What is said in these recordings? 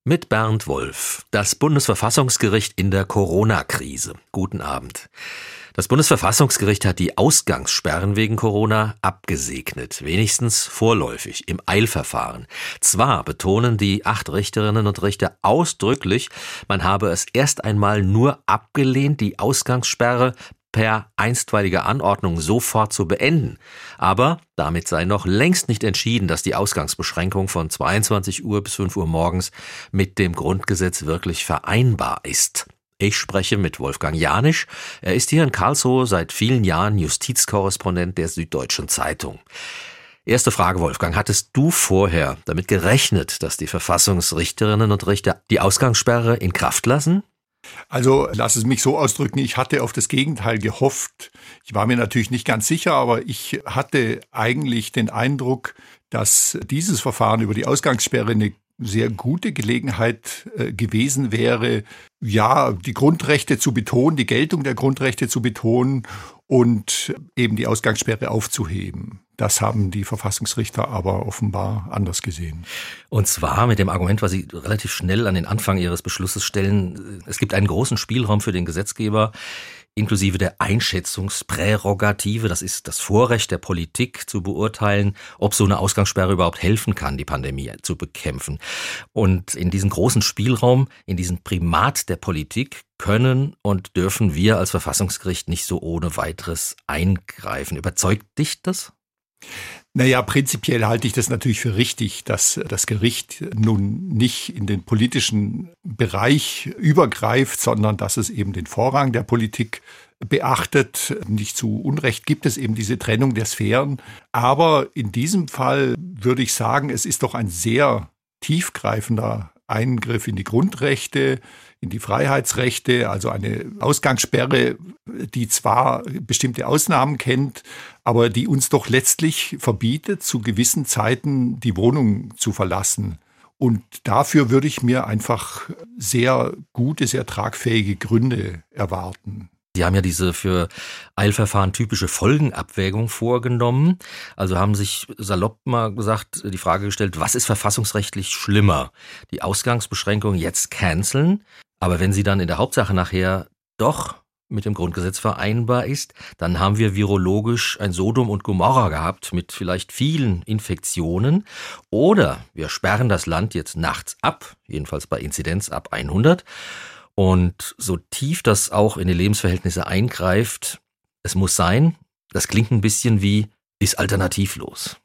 Mit Bernd Wolf. Das Bundesverfassungsgericht in der Corona-Krise. Guten Abend. Das Bundesverfassungsgericht hat die Ausgangssperren wegen Corona abgesegnet, wenigstens vorläufig im Eilverfahren. Zwar betonen die 8 Richterinnen und Richter ausdrücklich, man habe es erst einmal nur abgelehnt, die Ausgangssperre per einstweiliger Anordnung sofort zu beenden. Aber damit sei noch längst nicht entschieden, dass die Ausgangsbeschränkung von 22 Uhr bis 5 Uhr morgens mit dem Grundgesetz wirklich vereinbar ist. Ich spreche mit Wolfgang Janisch. Er ist hier in Karlsruhe seit vielen Jahren Justizkorrespondent der Süddeutschen Zeitung. Erste Frage, Wolfgang. Hattest du vorher damit gerechnet, dass die Verfassungsrichterinnen und Richter die Ausgangssperre in Kraft lassen? Also lass es mich so ausdrücken, ich hatte auf das Gegenteil gehofft. Ich war mir natürlich nicht ganz sicher, aber ich hatte eigentlich den Eindruck, dass dieses Verfahren über die Ausgangssperre eine sehr gute Gelegenheit gewesen wäre, ja, die Grundrechte zu betonen, die Geltung der Grundrechte zu betonen und eben die Ausgangssperre aufzuheben. Das haben die Verfassungsrichter aber offenbar anders gesehen. Und zwar mit dem Argument, was Sie relativ schnell an den Anfang Ihres Beschlusses stellen, es gibt einen großen Spielraum für den Gesetzgeber, inklusive der Einschätzungsprärogative, das ist das Vorrecht der Politik zu beurteilen, ob so eine Ausgangssperre überhaupt helfen kann, die Pandemie zu bekämpfen. Und in diesen großen Spielraum, in diesen Primat der Politik können und dürfen wir als Verfassungsgericht nicht so ohne weiteres eingreifen. Überzeugt dich das? Naja, prinzipiell halte ich das natürlich für richtig, dass das Gericht nun nicht in den politischen Bereich übergreift, sondern dass es eben den Vorrang der Politik beachtet. Nicht zu Unrecht gibt es eben diese Trennung der Sphären. Aber in diesem Fall würde ich sagen, es ist doch ein sehr tiefgreifender Eingriff in die Grundrechte, in die Freiheitsrechte, also eine Ausgangssperre, die zwar bestimmte Ausnahmen kennt, aber die uns doch letztlich verbietet, zu gewissen Zeiten die Wohnung zu verlassen. Und dafür würde ich mir einfach sehr gute, sehr tragfähige Gründe erwarten. Sie haben ja diese für Eilverfahren typische Folgenabwägung vorgenommen. Also haben sich salopp mal gesagt, die Frage gestellt, was ist verfassungsrechtlich schlimmer? Die Ausgangsbeschränkung jetzt canceln, aber wenn sie dann in der Hauptsache nachher doch mit dem Grundgesetz vereinbar ist, dann haben wir virologisch ein Sodom und Gomorra gehabt mit vielleicht vielen Infektionen. Oder wir sperren das Land jetzt nachts ab, jedenfalls bei Inzidenz ab 100. Und so tief das auch in die Lebensverhältnisse eingreift, es muss sein, das klingt ein bisschen wie, ist alternativlos.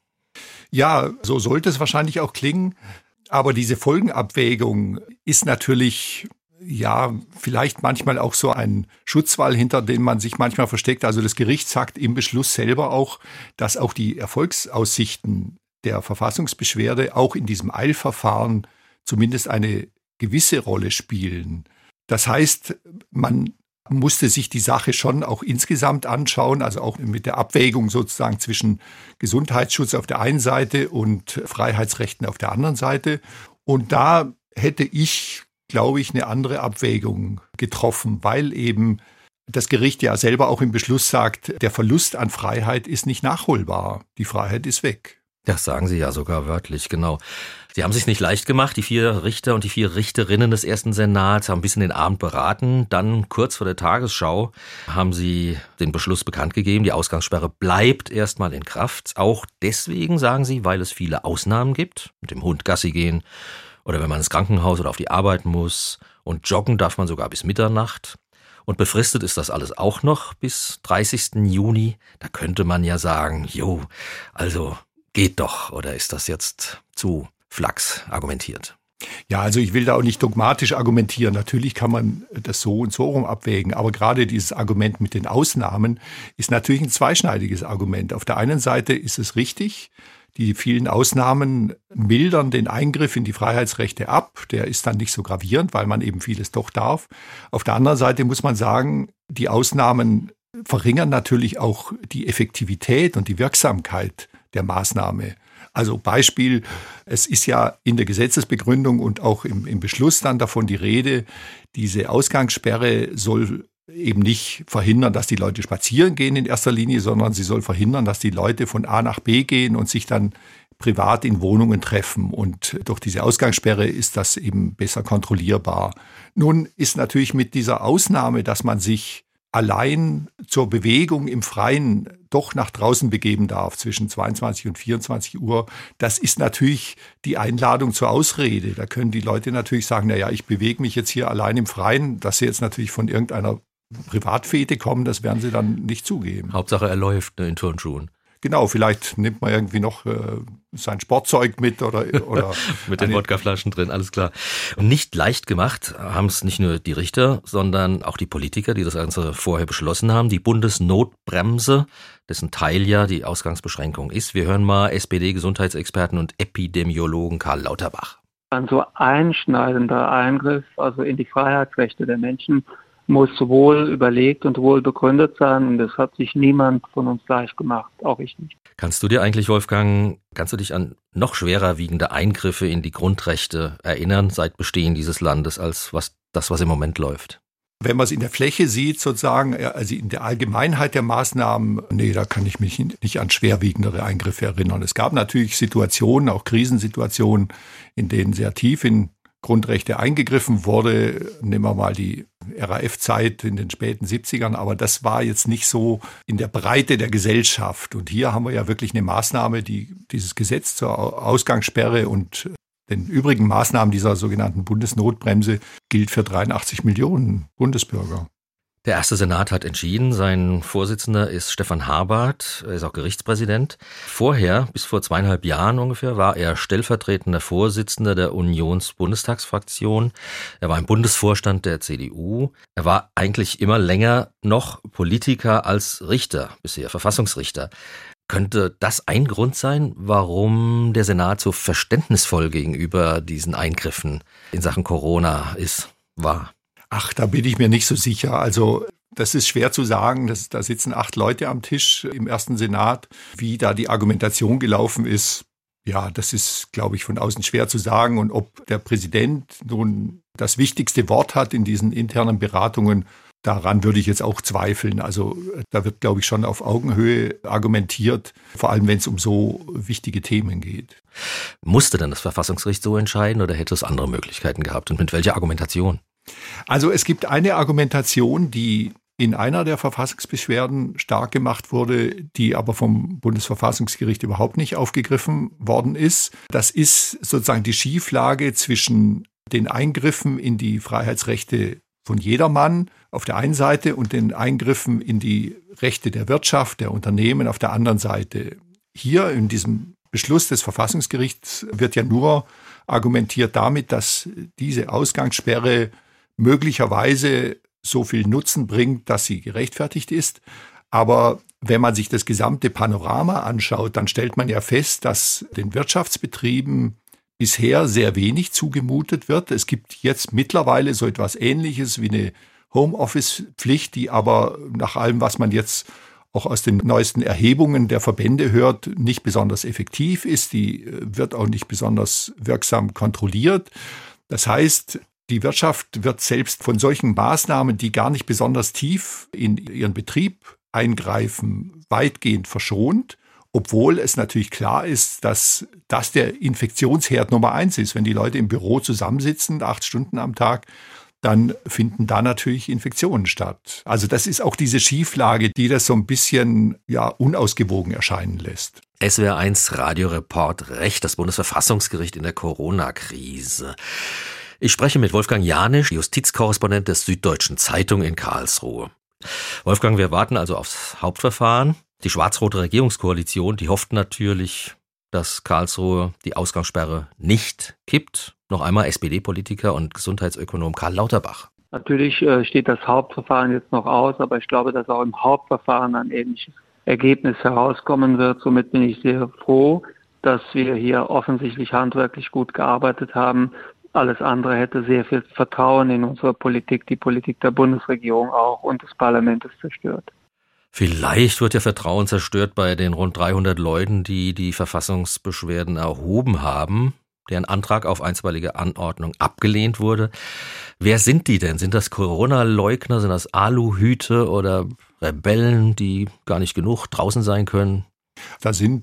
Ja, so sollte es wahrscheinlich auch klingen. Aber diese Folgenabwägung ist natürlich, ja, vielleicht manchmal auch so ein Schutzwall, hinter dem man sich manchmal versteckt. Also das Gericht sagt im Beschluss selber auch, dass auch die Erfolgsaussichten der Verfassungsbeschwerde auch in diesem Eilverfahren zumindest eine gewisse Rolle spielen. Das heißt, man musste sich die Sache schon auch insgesamt anschauen, also auch mit der Abwägung sozusagen zwischen Gesundheitsschutz auf der einen Seite und Freiheitsrechten auf der anderen Seite. Und da hätte ich, glaube ich, eine andere Abwägung getroffen, weil eben das Gericht ja selber auch im Beschluss sagt, der Verlust an Freiheit ist nicht nachholbar. Die Freiheit ist weg. Das sagen Sie ja sogar wörtlich, genau. Sie haben sich nicht leicht gemacht. Die 4 Richter und die 4 Richterinnen des ersten Senats haben bis in den Abend beraten. Dann kurz vor der Tagesschau haben sie den Beschluss bekannt gegeben. Die Ausgangssperre bleibt erstmal in Kraft. Auch deswegen, sagen sie, weil es viele Ausnahmen gibt. Mit dem Hund Gassi gehen oder wenn man ins Krankenhaus oder auf die Arbeit muss. Und joggen darf man sogar bis Mitternacht. Und befristet ist das alles auch noch bis 30. Juni. Da könnte man ja sagen, also geht doch, oder ist das jetzt zu Flachs argumentiert? Ja, also ich will da auch nicht dogmatisch argumentieren. Natürlich kann man das so und so rum abwägen. Aber gerade dieses Argument mit den Ausnahmen ist natürlich ein zweischneidiges Argument. Auf der einen Seite ist es richtig, die vielen Ausnahmen mildern den Eingriff in die Freiheitsrechte ab. Der ist dann nicht so gravierend, weil man eben vieles doch darf. Auf der anderen Seite muss man sagen, die Ausnahmen verringern natürlich auch die Effektivität und die Wirksamkeit der Maßnahme. Also Beispiel, es ist ja in der Gesetzesbegründung und auch im Beschluss dann davon die Rede, diese Ausgangssperre soll eben nicht verhindern, dass die Leute spazieren gehen in erster Linie, sondern sie soll verhindern, dass die Leute von A nach B gehen und sich dann privat in Wohnungen treffen. Und durch diese Ausgangssperre ist das eben besser kontrollierbar. Nun ist natürlich mit dieser Ausnahme, dass man sich allein zur Bewegung im Freien doch nach draußen begeben darf zwischen 22 und 24 Uhr, das ist natürlich die Einladung zur Ausrede. Da können die Leute natürlich sagen, naja, ich bewege mich jetzt hier allein im Freien, dass sie jetzt natürlich von irgendeiner Privatfete kommen, das werden sie dann nicht zugeben. Hauptsache er läuft in Turnschuhen. Genau, vielleicht nimmt man irgendwie noch sein Sportzeug mit oder mit den Wodkaflaschen drin, alles klar. Und nicht leicht gemacht haben es nicht nur die Richter, sondern auch die Politiker, die das Ganze vorher beschlossen haben. Die Bundesnotbremse, dessen Teil ja die Ausgangsbeschränkung ist. Wir hören mal SPD-Gesundheitsexperten und Epidemiologen Karl Lauterbach. Ein so einschneidender Eingriff, also in die Freiheitsrechte der Menschen, muss wohl überlegt und wohl begründet sein, und das hat sich niemand von uns leicht gemacht, auch ich nicht. Kannst du dir eigentlich, Wolfgang, an noch schwerer wiegende Eingriffe in die Grundrechte erinnern seit Bestehen dieses Landes als was im Moment läuft? Wenn man es in der Fläche sieht, sozusagen, also in der Allgemeinheit der Maßnahmen, nee, da kann ich mich nicht an schwerwiegendere Eingriffe erinnern. Es gab natürlich Situationen, auch Krisensituationen, in denen sehr tief in Grundrechte eingegriffen wurde. Nehmen wir mal die RAF-Zeit in den späten 70ern, aber das war jetzt nicht so in der Breite der Gesellschaft. Und hier haben wir ja wirklich eine Maßnahme, die dieses Gesetz zur Ausgangssperre und den übrigen Maßnahmen dieser sogenannten Bundesnotbremse gilt für 83 Millionen Bundesbürger. Der erste Senat hat entschieden, sein Vorsitzender ist Stefan Habart, er ist auch Gerichtspräsident. Vorher, bis vor 2,5 Jahren ungefähr, war er stellvertretender Vorsitzender der Unions-Bundestagsfraktion. Er war im Bundesvorstand der CDU. Er war eigentlich immer länger noch Politiker als Richter, bisher Verfassungsrichter. Könnte das ein Grund sein, warum der Senat so verständnisvoll gegenüber diesen Eingriffen in Sachen Corona war? Ach, da bin ich mir nicht so sicher. Also das ist schwer zu sagen. Da sitzen 8 Leute am Tisch im ersten Senat. Wie da die Argumentation gelaufen ist, ja, das ist, glaube ich, von außen schwer zu sagen. Und ob der Präsident nun das wichtigste Wort hat in diesen internen Beratungen, daran würde ich jetzt auch zweifeln. Also da wird, glaube ich, schon auf Augenhöhe argumentiert, vor allem wenn es um so wichtige Themen geht. Musste denn das Verfassungsgericht so entscheiden oder hätte es andere Möglichkeiten gehabt und mit welcher Argumentation? Also es gibt eine Argumentation, die in einer der Verfassungsbeschwerden stark gemacht wurde, die aber vom Bundesverfassungsgericht überhaupt nicht aufgegriffen worden ist. Das ist sozusagen die Schieflage zwischen den Eingriffen in die Freiheitsrechte von jedermann auf der einen Seite und den Eingriffen in die Rechte der Wirtschaft, der Unternehmen auf der anderen Seite. Hier in diesem Beschluss des Verfassungsgerichts wird ja nur argumentiert damit, dass diese Ausgangssperre möglicherweise so viel Nutzen bringt, dass sie gerechtfertigt ist. Aber wenn man sich das gesamte Panorama anschaut, dann stellt man ja fest, dass den Wirtschaftsbetrieben bisher sehr wenig zugemutet wird. Es gibt jetzt mittlerweile so etwas Ähnliches wie eine Homeoffice-Pflicht, die aber nach allem, was man jetzt auch aus den neuesten Erhebungen der Verbände hört, nicht besonders effektiv ist. Die wird auch nicht besonders wirksam kontrolliert. Das heißt, die Wirtschaft wird selbst von solchen Maßnahmen, die gar nicht besonders tief in ihren Betrieb eingreifen, weitgehend verschont, obwohl es natürlich klar ist, dass das der Infektionsherd Nummer 1 ist. Wenn die Leute im Büro zusammensitzen, 8 Stunden am Tag, dann finden da natürlich Infektionen statt. Also das ist auch diese Schieflage, die das so ein bisschen unausgewogen erscheinen lässt. SWR1 Radioreport Recht, das Bundesverfassungsgericht in der Corona-Krise. Ich spreche mit Wolfgang Janisch, Justizkorrespondent der Süddeutschen Zeitung in Karlsruhe. Wolfgang, wir warten also aufs Hauptverfahren. Die schwarz-rote Regierungskoalition, die hofft natürlich, dass Karlsruhe die Ausgangssperre nicht kippt. Noch einmal SPD-Politiker und Gesundheitsökonom Karl Lauterbach. Natürlich steht das Hauptverfahren jetzt noch aus, aber ich glaube, dass auch im Hauptverfahren ein ähnliches Ergebnis herauskommen wird. Somit bin ich sehr froh, dass wir hier offensichtlich handwerklich gut gearbeitet haben. Alles andere hätte sehr viel Vertrauen in unsere Politik, die Politik der Bundesregierung auch und des Parlaments zerstört. Vielleicht wird ja Vertrauen zerstört bei den rund 300 Leuten, die die Verfassungsbeschwerden erhoben haben, deren Antrag auf einstweilige Anordnung abgelehnt wurde. Wer sind die denn? Sind das Corona-Leugner, sind das Aluhüte oder Rebellen, die gar nicht genug draußen sein können? Da sind, ich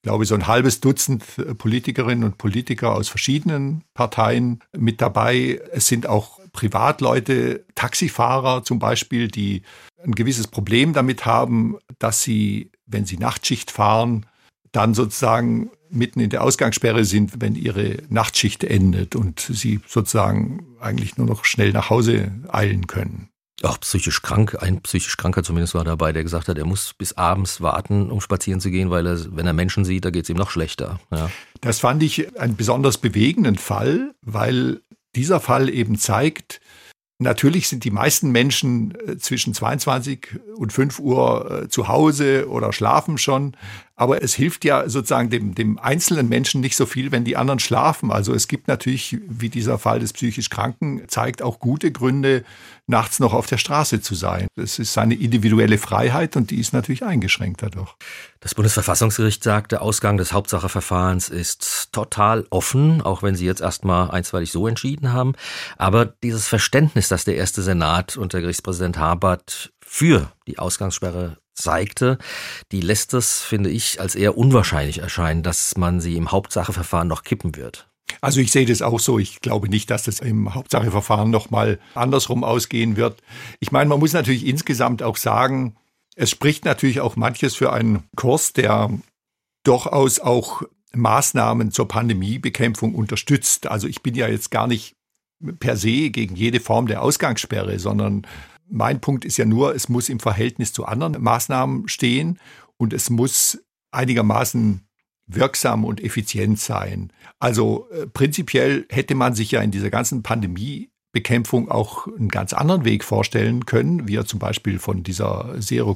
glaube, so ein halbes Dutzend Politikerinnen und Politiker aus verschiedenen Parteien mit dabei. Es sind auch Privatleute, Taxifahrer zum Beispiel, die ein gewisses Problem damit haben, dass sie, wenn sie Nachtschicht fahren, dann sozusagen mitten in der Ausgangssperre sind, wenn ihre Nachtschicht endet und sie sozusagen eigentlich nur noch schnell nach Hause eilen können. Auch psychisch krank, ein psychisch Kranker zumindest war dabei, der gesagt hat, er muss bis abends warten, um spazieren zu gehen, weil wenn er Menschen sieht, da geht es ihm noch schlechter. Ja. Das fand ich einen besonders bewegenden Fall, weil dieser Fall eben zeigt, natürlich sind die meisten Menschen zwischen 22 und 5 Uhr zu Hause oder schlafen schon. Aber es hilft ja sozusagen dem einzelnen Menschen nicht so viel, wenn die anderen schlafen. Also es gibt natürlich, wie dieser Fall des psychisch Kranken zeigt, auch gute Gründe, nachts noch auf der Straße zu sein. Das ist seine individuelle Freiheit und die ist natürlich eingeschränkt dadurch. Das Bundesverfassungsgericht sagt, der Ausgang des Hauptsacheverfahrens ist total offen, auch wenn Sie jetzt erstmal einstweilig so entschieden haben. Aber dieses Verständnis, das der erste Senat unter Gerichtspräsident Habert für die Ausgangssperre zeigte, die lässt es, finde ich, als eher unwahrscheinlich erscheinen, dass man sie im Hauptsacheverfahren noch kippen wird. Also ich sehe das auch so. Ich glaube nicht, dass das im Hauptsacheverfahren noch mal andersrum ausgehen wird. Ich meine, man muss natürlich insgesamt auch sagen, es spricht natürlich auch manches für einen Kurs, der durchaus auch Maßnahmen zur Pandemiebekämpfung unterstützt. Also ich bin ja jetzt gar nicht per se gegen jede Form der Ausgangssperre, sondern mein Punkt ist ja nur, es muss im Verhältnis zu anderen Maßnahmen stehen und es muss einigermaßen wirksam und effizient sein. Also prinzipiell hätte man sich ja in dieser ganzen Pandemiebekämpfung auch einen ganz anderen Weg vorstellen können, wie er zum Beispiel von dieser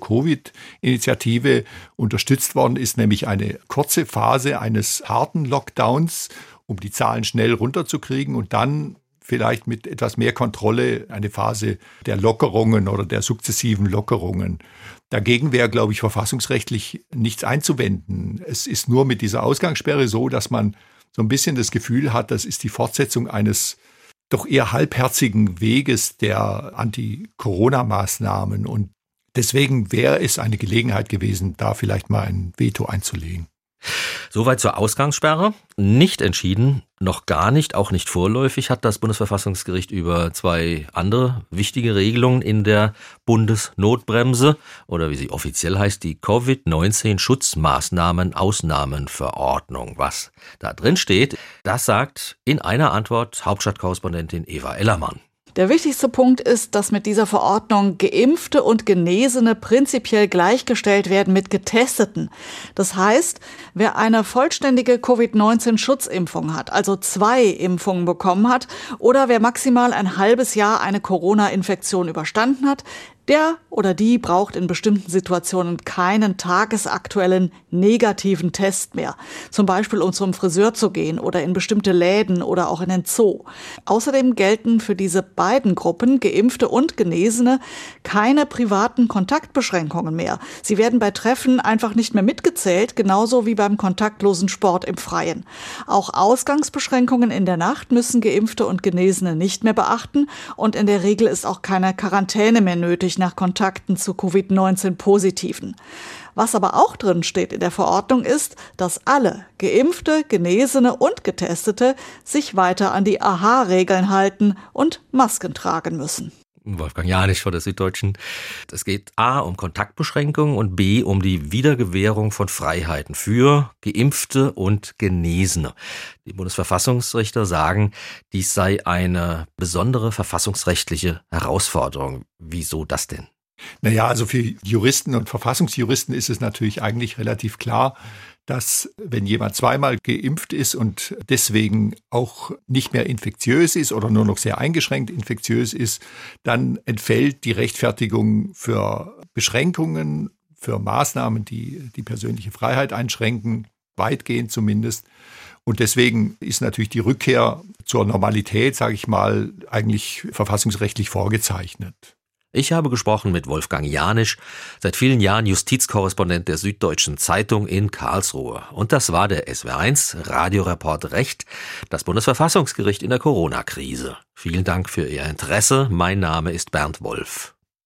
Zero-Covid-Initiative unterstützt worden ist, nämlich eine kurze Phase eines harten Lockdowns, um die Zahlen schnell runterzukriegen und dann vielleicht mit etwas mehr Kontrolle eine Phase der Lockerungen oder der sukzessiven Lockerungen. Dagegen wäre, glaube ich, verfassungsrechtlich nichts einzuwenden. Es ist nur mit dieser Ausgangssperre so, dass man so ein bisschen das Gefühl hat, das ist die Fortsetzung eines doch eher halbherzigen Weges der Anti-Corona-Maßnahmen. Und deswegen wäre es eine Gelegenheit gewesen, da vielleicht mal ein Veto einzulegen. Soweit zur Ausgangssperre. Nicht entschieden, noch gar nicht, auch nicht vorläufig, hat das Bundesverfassungsgericht über 2 andere wichtige Regelungen in der Bundesnotbremse oder wie sie offiziell heißt, die Covid-19-Schutzmaßnahmen-Ausnahmenverordnung. Was da drin steht, das sagt in einer Antwort Hauptstadtkorrespondentin Eva Ellermann. Der wichtigste Punkt ist, dass mit dieser Verordnung Geimpfte und Genesene prinzipiell gleichgestellt werden mit Getesteten. Das heißt, wer eine vollständige Covid-19-Schutzimpfung hat, also 2 Impfungen bekommen hat, oder wer maximal ein halbes Jahr eine Corona-Infektion überstanden hat, der oder die braucht in bestimmten Situationen keinen tagesaktuellen negativen Test mehr. Zum Beispiel, um zum Friseur zu gehen oder in bestimmte Läden oder auch in den Zoo. Außerdem gelten für diese beiden Gruppen, Geimpfte und Genesene, keine privaten Kontaktbeschränkungen mehr. Sie werden bei Treffen einfach nicht mehr mitgezählt, genauso wie beim kontaktlosen Sport im Freien. Auch Ausgangsbeschränkungen in der Nacht müssen Geimpfte und Genesene nicht mehr beachten und in der Regel ist auch keine Quarantäne mehr nötig nach Kontakten zu Covid-19-Positiven. Was aber auch drin steht in der Verordnung ist, dass alle Geimpfte, Genesene und Getestete sich weiter an die AHA-Regeln halten und Masken tragen müssen. Wolfgang Janisch von der Süddeutschen. Es geht A um Kontaktbeschränkungen und B um die Wiedergewährung von Freiheiten für Geimpfte und Genesene. Die Bundesverfassungsrichter sagen, dies sei eine besondere verfassungsrechtliche Herausforderung. Wieso das denn? Naja, also für Juristen und Verfassungsjuristen ist es natürlich eigentlich relativ klar, dass wenn jemand 2-mal geimpft ist und deswegen auch nicht mehr infektiös ist oder nur noch sehr eingeschränkt infektiös ist, dann entfällt die Rechtfertigung für Beschränkungen, für Maßnahmen, die die persönliche Freiheit einschränken, weitgehend zumindest. Und deswegen ist natürlich die Rückkehr zur Normalität, sage ich mal, eigentlich verfassungsrechtlich vorgezeichnet. Ich habe gesprochen mit Wolfgang Janisch, seit vielen Jahren Justizkorrespondent der Süddeutschen Zeitung in Karlsruhe. Und das war der SWR1 Radioreport Recht, das Bundesverfassungsgericht in der Corona-Krise. Vielen Dank für Ihr Interesse. Mein Name ist Bernd Wolf.